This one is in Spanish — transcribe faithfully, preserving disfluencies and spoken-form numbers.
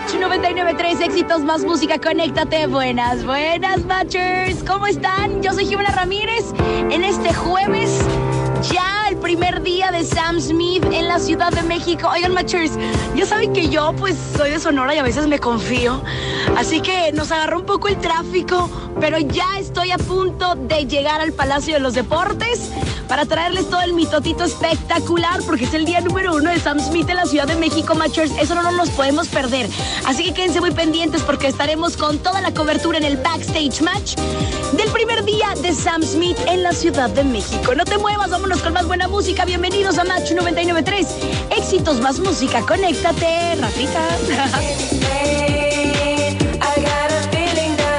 Match noventa y nueve punto tres, éxitos más música, conéctate. Buenas, buenas, Matchers. ¿Cómo están? Yo soy Jimena Ramírez. En este jueves, ya el primer día de Sam Smith en la Ciudad de México. Oigan, Matchers, ya saben que yo, pues, soy de Sonora y a veces me confío. Así que nos agarró un poco el tráfico, pero ya estoy a punto de llegar al Palacio de los Deportes para traerles todo el mitotito espectacular, porque es el día número uno de Sam Smith en la Ciudad de México, Matchers. Eso no nos podemos perder. Así que quédense muy pendientes porque estaremos con toda la cobertura en el Backstage Match del primer día de Sam Smith en la Ciudad de México. No te muevas, vámonos con más buena música. Bienvenidos a Match noventa y nueve punto tres. Éxitos más música, conéctate, Rafita.